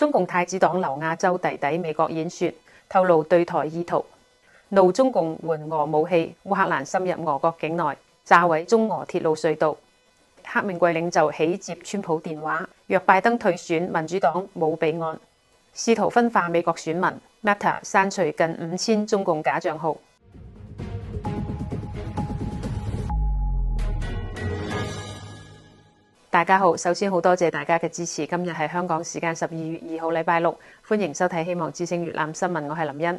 中共太子黨劉亞洲弟弟美國演說，透露對台意圖，怒中共援俄武器，烏克蘭深入俄國境內，炸毀中俄鐵路隧道。黑名貴領袖喜接川普電話，若拜登退選，民主黨冇備案，試圖分化美國選民。Meta 刪除近5000中共假賬號。大家好，首先好多謝大家嘅支持。今日係香港時間12月2號禮拜六，歡迎收睇希望之聲粵覽新聞，我係林茵。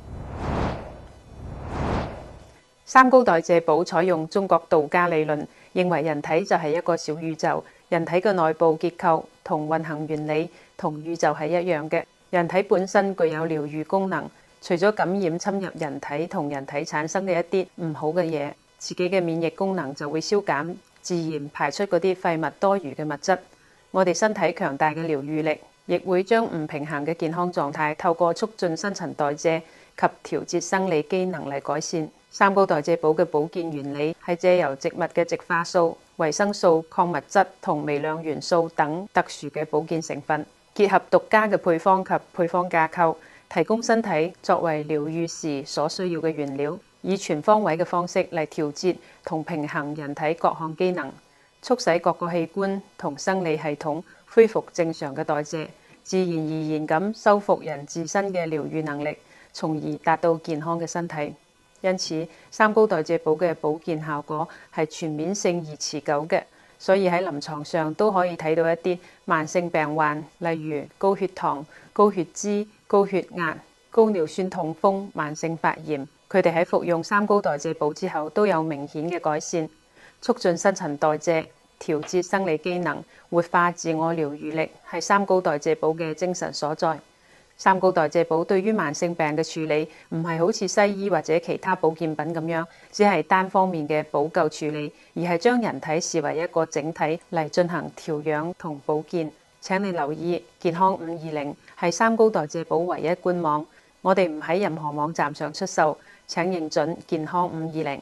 三高代謝寶採用中國道家理論，認為人體就係一個小宇宙，人體嘅內部結構同運行原理同宇宙係一樣嘅。人體本身具有療癒功能，除咗感染侵入人體同人體產生嘅一啲唔好嘅嘢，自己嘅免疫功能就會消減，自然排出嗰啲廢物多餘嘅物質。我哋身體強大嘅療癒力，亦會將唔平衡嘅健康狀態透過促進新陳代謝及調節生理機能嚟改善。三高代謝寶嘅保健原理係借由植物嘅植化素、維生素、礦物質同微量元素等特殊嘅保健成分，結合獨家嘅配方及配方架構，提供身體作為療癒時所需要嘅原料，以全方位嘅方式嚟調節同平衡人體各項機能，促使各個器官同生理系統恢復正常嘅代謝，自然而然咁修復人自身嘅療癒能力，從而達到健康嘅身體。因此，三高代謝寶嘅保健效果係全面性而持久嘅，所以喺臨床上都可以睇到一啲慢性病患，例如高血糖、高血脂、高血壓、高尿酸痛風、慢性發炎，佢哋喺服用三高代謝寶之後都有明顯嘅改善，促進新陳代謝、調節生理機能、活化自我療癒力，係三高代謝寶嘅精神所在。三高代謝寶對於慢性病嘅處理唔係好似西醫或者其他保健品咁樣，只係單方面嘅補救處理，而係將人體視為一個整體嚟進行調養同保健。請你留意，健康520係三高代謝寶唯一官網，我哋唔喺任何網站上出售，請認準健康520。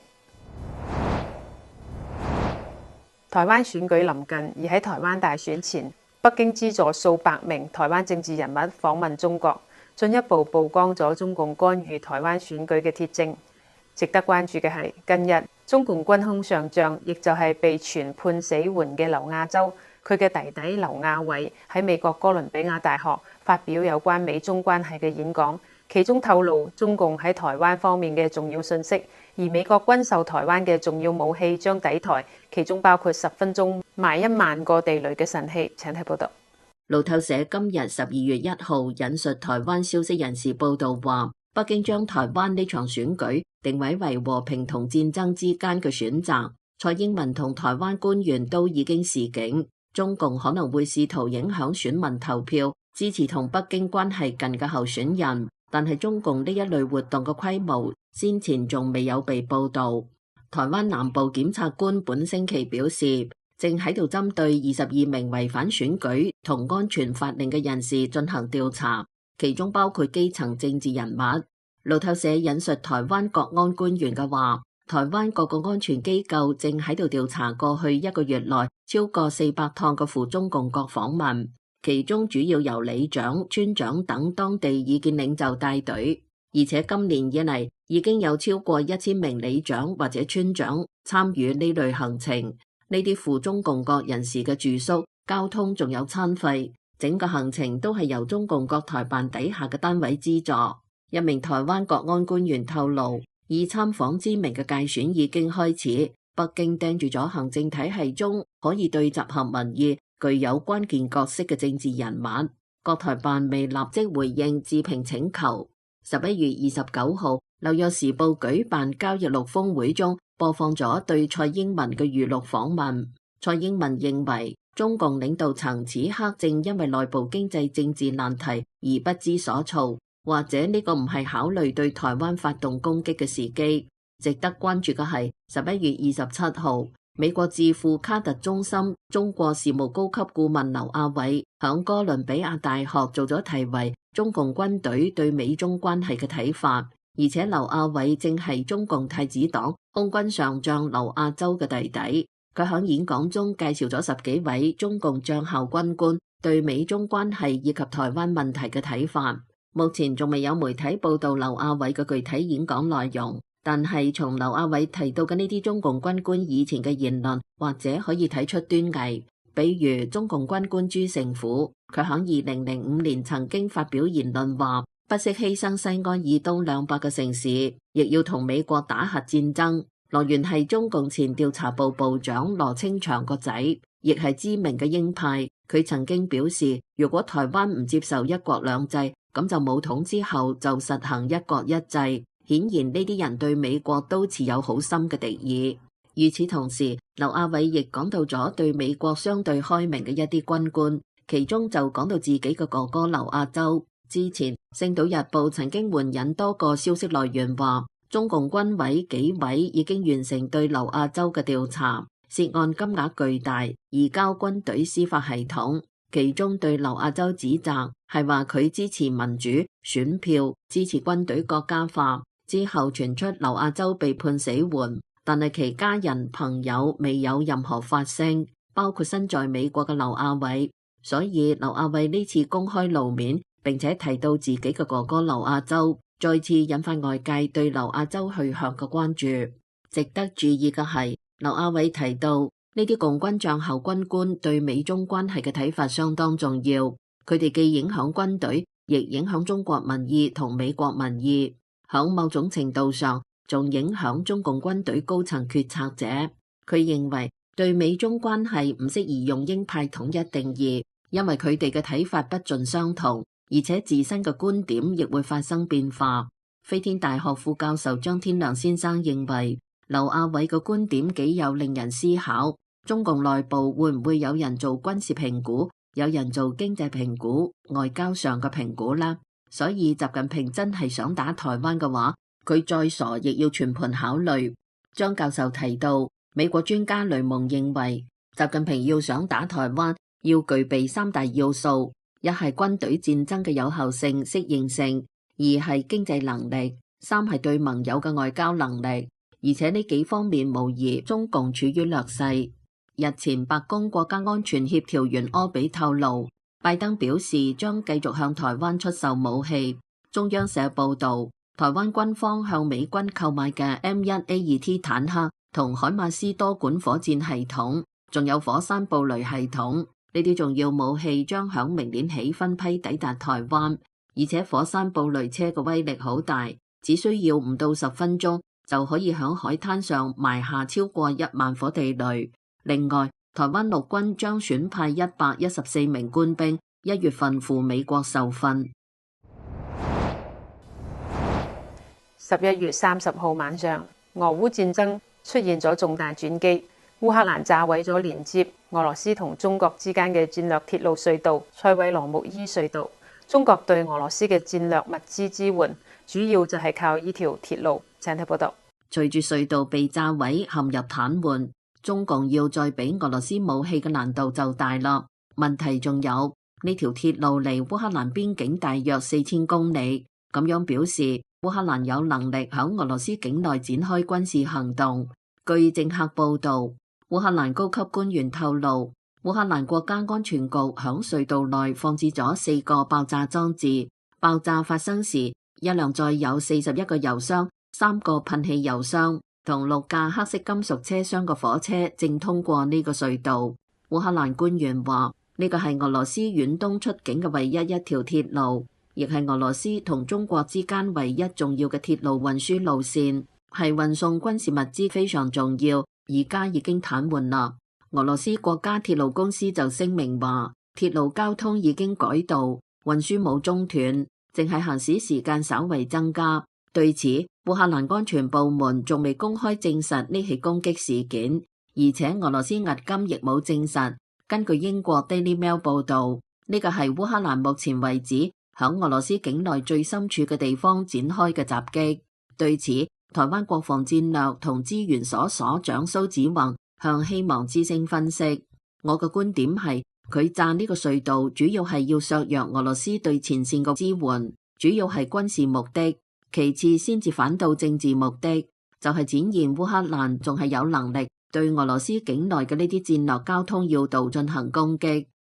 台灣選舉臨近，而喺台灣大選前，北京資助數百名台灣政治人物訪問中國，進一步曝光咗中共干預台灣選舉嘅鐵證。值得關注嘅係，近日中共軍空上將，亦就係被傳判死緩嘅劉亞洲，佢嘅弟弟劉亞偉喺美國哥倫比亞大學發表有關美中關係嘅演講，其中透露中共喺台灣方面嘅重要信息，而美國軍售台灣嘅重要武器將抵台，其中包括10分鐘賣1萬個地雷嘅神器。請睇報道。 路透社今日12月1號引述台灣消息人士報道話，北京將台灣呢場選舉定位為和平同戰爭之間嘅選擇。蔡英文同台灣官員都已經示警，中共可能會試圖影響選民投票，支持同北京關係近嘅候選人。但係中共呢一類活動嘅規模先前仲未有被報導。台灣南部檢察官本星期表示，正喺度針對22名違反選舉同安全法令嘅人士進行調查，其中包括基層政治人物。路透社引述台灣國安官員嘅話，台灣各個安全機構正喺度調查過去1個月內超過400趟嘅赴中共國訪問，其中主要由里長、村長等當地意見領袖帶隊，而且今年以嚟已經有超過1000名里長或者村長參與呢類行程。呢啲赴中共國人士嘅住宿、交通仲有餐費，整個行程都係由中共國台辦底下嘅單位資助。一名台灣國安官員透露，以參訪之名嘅介選已經開始，北京盯住咗行政體系中可以對集合民意、具有關鍵角色嘅政治人物。國台辦未立即回應置評請求。11月29號，紐約時報舉辦交易錄峰會中播放咗對蔡英文嘅預錄訪問。蔡英文認為，中共領導層此刻正因為內部經濟政治難題而不知所措，或者呢個唔係考慮對台灣發動攻擊嘅時機。值得關注嘅係11月27號，美國智庫卡特中心中國事務高級顧問劉亞偉響哥倫比亞大學做咗題為中共軍隊對美中關係嘅睇法，而且劉亞偉正係中共太子黨空軍上將劉亞洲嘅弟弟。佢響演講中介紹咗10幾位中共將校軍官對美中關係以及台灣問題嘅睇法。目前仲未有媒體報道劉亞偉嘅具體演講內容，但係從劉亞偉提到嘅呢啲中共軍官以前嘅言論，或者可以睇出端倪。比如中共軍官朱成虎，佢喺2005年曾經發表言論話，不惜犧牲西安以東200個城市，亦要同美國打核戰爭。來源係中共前調查部部長羅清祥個仔，亦係知名嘅鷹派。佢曾經表示，如果台灣唔接受一國兩制，咁就武統之後就實行一國一制。顯然呢啲人對美國都持有好深嘅敵意。與此同時，劉亞偉亦講到咗對美國相對開明嘅一啲軍官，其中就講到自己嘅哥哥劉亞洲。之前《星島日報》曾經援引多個消息來源話，中共軍委紀委已經完成對劉亞洲嘅調查，涉案金額巨大，移交軍隊司法系統。其中對劉亞洲指責係話佢支持民主選票，支持軍隊國家化。之後傳出劉亞洲被判死緩，但係其家人朋友未有任何發聲，包括身在美國嘅劉亞偉。所以劉亞偉呢次公開露面，並且提到自己嘅哥哥劉亞洲，再次引發外界對劉亞洲去向嘅關注。值得注意嘅係，劉亞偉提到呢啲共軍將校軍官對美中關係嘅睇法相當重要，佢哋既影響軍隊，亦影響中國民意同美國民意。喺某種程度上，仲影響中共軍隊高層決策者。佢認為對美中關係唔適宜用鷹派統一定義，因為佢哋嘅睇法不盡相同，而且自身嘅觀點亦會發生變化。飛天大學副教授張天良先生認為，劉亞偉嘅觀點幾有令人思考。中共內部會唔會有人做軍事評估，有人做經濟評估、外交上嘅評估呢？所以習近平真係想打台灣嘅話，佢再傻亦要全盤考慮。張教授提到，美國專家雷蒙認為，習近平要想打台灣，要具備3大要素：一係軍隊戰爭嘅有效性、適應性；二係經濟能力；三係對盟友嘅外交能力。而且呢幾方面無疑中共處於劣勢。日前白宮國家安全協調員柯比透露，拜登表示將繼續向台灣出售武器。中央社報道，台灣軍方向美軍購買嘅 M1A2T 坦克同海馬斯多管火箭系統，仲有火山布雷系統，呢啲重要武器將響明年起分批抵達台灣。而且火山布雷車嘅威力好大，只需要5到10分鐘就可以響海灘上埋下超過1萬顆地雷。另外，台灣陸軍將選派114名官兵，1月份赴美國受訓。 11月30號晚上，俄烏戰爭出現咗重大轉機，烏克蘭炸毀咗連接俄羅斯同中國之間嘅戰略鐵路隧道塞維羅穆伊隧道。中國對俄羅斯嘅戰略物資支援，主要就係靠呢條鐵路。請睇報道。 隨住隧道被炸毀，陷入癱瘓，中共要再俾俄羅斯武器嘅難度就大啦。問題仲有，呢條鐵路離烏克蘭邊境大約4000公里，咁樣表示烏克蘭有能力響俄羅斯境內展開軍事行動。據政客報道，烏克蘭高級官員透露，烏克蘭國家安全局響隧道內放置咗4個爆炸裝置。爆炸發生時，一輛載有41個油箱、3個噴氣油箱同6架黑色金屬車廂嘅火車正通過呢個隧道。烏克蘭官員話，呢個係俄羅斯遠東出境嘅唯一一條鐵路，亦係俄羅斯同中國之間唯一重要嘅鐵路運輸路線，係運送軍事物資非常重要。而家已經癱瘓啦。俄羅斯國家鐵路公司就聲明話，鐵路交通已經改道，運輸冇中斷，淨係行駛時間稍為增加。對此，烏克蘭安全部門仲未公開證實呢起攻擊事件，而且俄羅斯迄今亦冇證實。根據英國 Daily Mail 報道，呢個係烏克蘭目前為止響俄羅斯境內最深處嘅地方展開嘅襲擊。對此，台灣國防戰略同資源所長蘇紫宏向希望之聲分析，我嘅觀點係，佢炸呢個隧道主要係要削弱俄羅斯對前線嘅支援，主要係軍事目的。其次先至反到政治目的，就係展現烏克蘭仲係有能力對俄羅斯境內嘅呢啲戰略交通要道進行攻擊。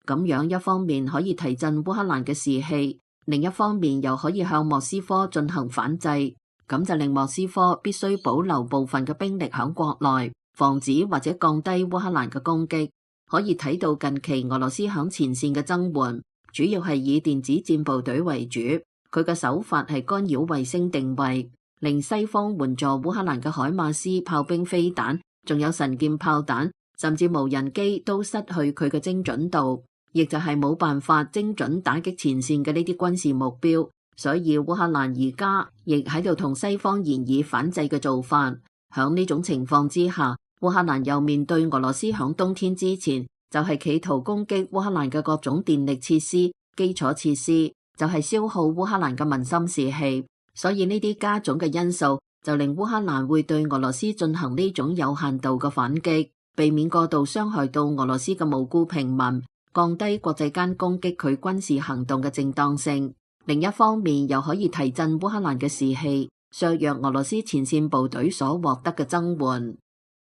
咁樣一方面可以提振烏克蘭嘅士氣，另一方面又可以向莫斯科進行反制，咁就令莫斯科必須保留部分嘅兵力響國內，防止或者降低烏克蘭嘅攻擊。可以睇到近期俄羅斯響前線嘅增援，主要係以電子戰部隊為主，佢嘅手法係干擾衛星定位，令西方援助烏克蘭嘅海馬斯炮兵飛彈，仲有神劍炮彈，甚至無人機都失去佢嘅精準度，亦就係冇辦法精準打擊前線嘅呢啲軍事目標。所以烏克蘭而家亦喺度同西方研議反制嘅做法。響呢種情況之下，烏克蘭又面對俄羅斯響冬天之前就係企圖攻擊烏克蘭嘅各種電力設施、基礎設施，就係消耗烏克蘭嘅民心士氣。所以呢啲加總嘅因素就令烏克蘭會對俄羅斯進行呢種有限度嘅反擊，避免過度傷害到俄羅斯嘅無辜平民，降低國際間攻擊佢軍事行動嘅正當性。另一方面又可以提振烏克蘭嘅士氣，削弱俄羅斯前線部隊所獲得嘅增援。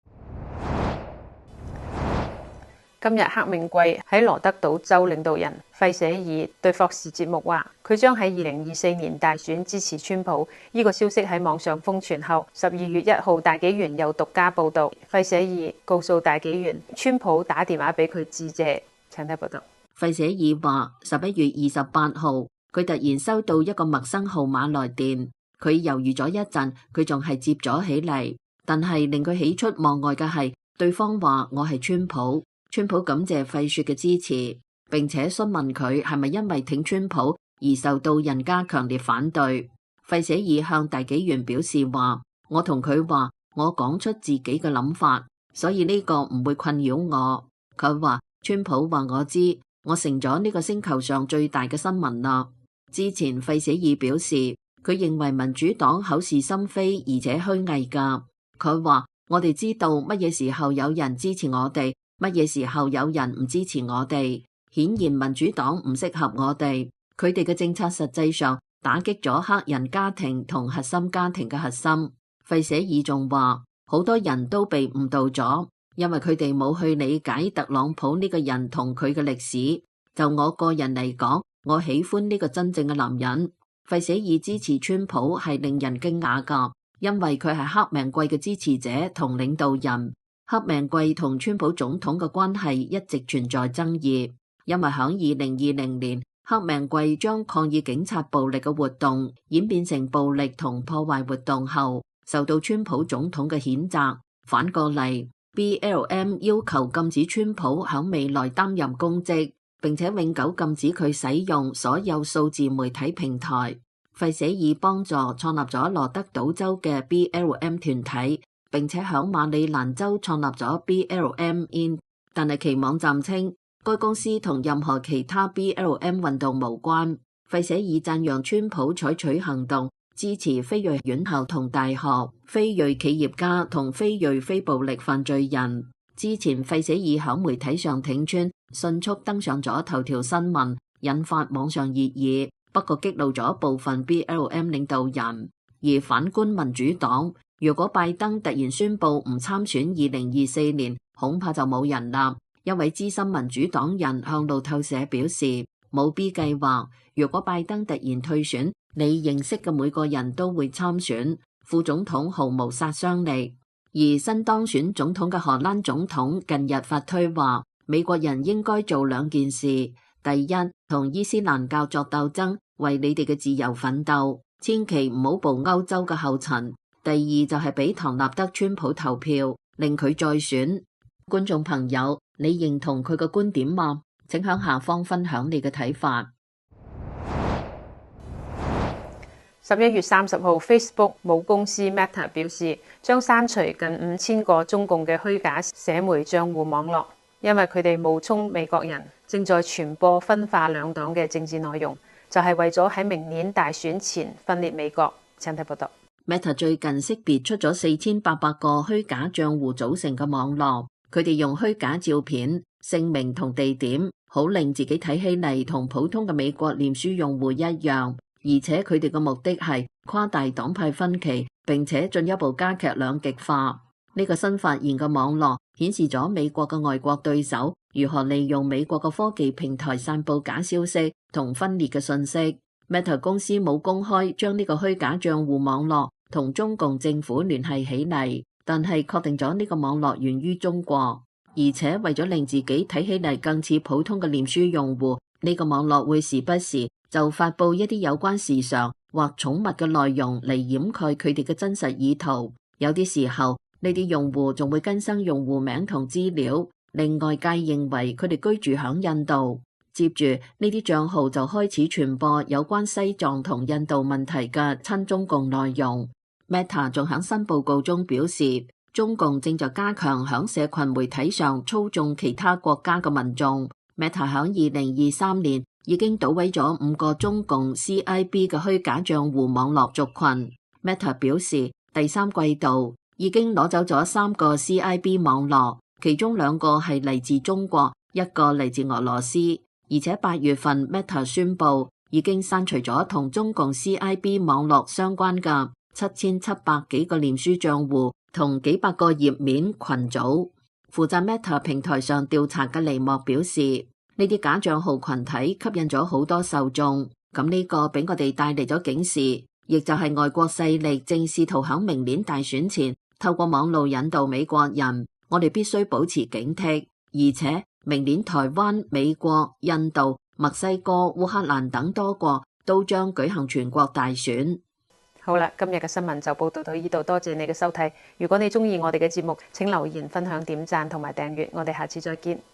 今日黑命貴喺羅德島州領導人費舍爾對霍士節目話，佢將喺2024年大選支持川普。呢個消息喺網上瘋傳後，12月1號大紀元又獨家報道，費舍爾告訴大紀元，川普打電話俾佢致謝。請睇報道。 費舍爾話，11月28號，佢突然收到一個陌生號碼來電，佢猶豫咗一陣，佢仲係接咗起嚟，但係令佢喜出望外嘅係，對方話我係川普。川普感謝費雪嘅支持，並且詢問佢係咪因為挺川普而受到人家強烈反對。費舍爾向大紀元表示話，我同佢話我講出自己嘅諗法，所以呢個唔會困擾我。佢話川普話我知，我成咗呢個星球上最大嘅新聞啦。之前費舍爾表示，佢認為民主黨口是心非而且虛偽噶。佢話我哋知道乜嘢時候有人支持我哋，乜嘢時候有人唔支持我哋，顯然民主黨唔適合我哋，佢哋嘅政策實際上打擊咗黑人家庭同核心家庭嘅核心。費舍爾仲話，好多人都被誤導咗，因為佢哋冇去理解特朗普呢個人同佢嘅歷史。就我個人嚟講，我喜歡呢個真正嘅男人。費舍爾支持川普係令人驚訝㗎，因為佢係黑命貴嘅支持者同領導人。黑命貴同川普總統嘅關係一直存在爭議，因為響2020年，黑命貴將抗議警察暴力嘅活動演變成暴力同破壞活動後，受到川普總統嘅譴責。反過嚟，BLM 要求禁止川普響未來擔任公職，並且永久禁止佢使用所有數字媒體平台。費舍爾幫助創立咗羅德島州嘅 BLM 團體，並且響馬里蘭州創立咗 BLM In， 但係其網站稱該公司同任何其他 BLM 運動無關。費舍爾讚揚川普採取行動，支持非裔院校同大學、非裔企業家同非裔非暴力犯罪人。之前費舍爾響媒體上挺川，迅速登上咗頭條新聞，引發網上熱議，不過激怒咗部分 BLM 領導人。而反觀民主黨，如果拜登突然宣布唔參選2024年，恐怕就冇人啦。一位資深民主黨人向路透社表示，冇 B 計劃，如果拜登突然退選，你認識嘅每個人都會參選，副總統毫無殺傷力。而新當選總統嘅荷蘭總統近日發推話，美國人應該做兩件事：第一，同伊斯蘭教作鬥爭，為你哋嘅自由奮鬥，千祈唔好步歐洲嘅後塵；第二就係俾唐納德川普投票，令佢再選。觀眾朋友，你認同佢嘅觀點嗎？請響下方分享你嘅睇法。 11月30號 Facebook 母公司 Meta 表示，將刪除近5000個中共嘅虛假社媒賬戶網絡，因為佢哋冒充美國人，正在傳播分化兩黨嘅政治內容，就係為咗喺明年大選前分裂美國。請睇報道。 Meta 最近識別出咗4800個虛假賬戶組成嘅網絡，佢哋用虛假照片、姓名同地點，好令自己睇起嚟同普通嘅美國臉書用戶一樣。而且佢哋嘅目的係誇大黨派分歧，並且進一步加劇兩極化。呢個新發現嘅網絡顯示咗美國嘅外國對手如何利用美國嘅科技平台散佈假消息同分裂嘅信息。Meta 公司冇公開將呢個虛假賬戶網絡同中共政府聯繫起嚟，但係確定咗呢個網絡源於中國，而且為咗令自己睇起嚟更似普通嘅臉書用戶，呢個網絡會時不時就發佈一啲有關時尚或寵物嘅內容嚟掩蓋佢哋嘅真實意圖。有啲時候，呢啲用戶仲會更新用戶名同資料，令外界認為佢哋居住響印度。接住呢啲賬號就開始傳播有關西藏同印度問題嘅親中共內容。Meta 仲喺新報告中表示，中共正在加強響社群媒體上操縱其他國家嘅民眾。Meta 響2023年已經搗毀咗5個中共 CIB 嘅虛假賬戶網絡族群。Meta 表示，第三季度已經攞走咗3個 CIB 網絡，其中2個係嚟自中國，1個嚟自俄羅斯。而且8月份 Meta 宣布已經刪除咗同中共 CIB 網絡相關嘅7700幾個臉書賬戶同幾百個頁面群組。負責 Meta 平台上調查嘅尼莫表示，呢啲假賬號群體吸引咗好多受眾，咁呢個俾我哋帶嚟咗警示，亦就係外國勢力正試圖響明年大選前透過網路引導美國人，我哋必須保持警惕，而且明年台灣、美國、印度、墨西哥、烏克蘭等多國都將舉行全國大選。 好啦，今日嘅新聞就報道到呢度，多謝你嘅收睇。如果你鍾意我哋嘅節目，請留言、分享、點讚同埋訂閱。我哋下次再見。